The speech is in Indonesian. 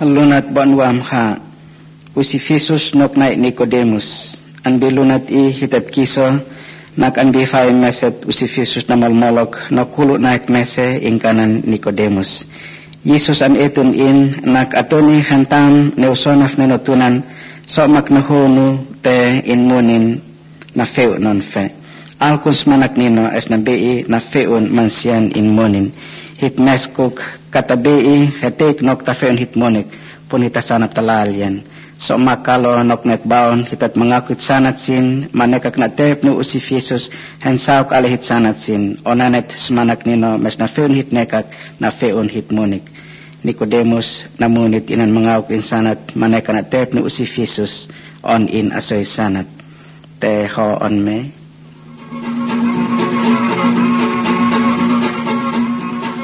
lunat bonwam ha usifisus nok naik Nikodemus an bilunat I hitat kiso nak an bifay meset usifisus na malmolok na kulo naik mese ingkanan Nikodemus Yesus an etun in nak atoni hantam neusonaf nenotunan so maknahonu te inmunin na feu non fe alkus manak nino es na bei na feun mansian inmunin hit meskuk kata bei hetek nok ta feun hitmonik punita sanap talalyan so makalo nok netbaon hitat mengakut sanat sin manekak na tep no usifisus hensauk ale hit sanat sin onanet smanak nino mes na feun hit nekak na feun hitmonik Nikodemus namunit inan mengawak insanat maneka na tep no usifisus on in asoy sanat te ho on me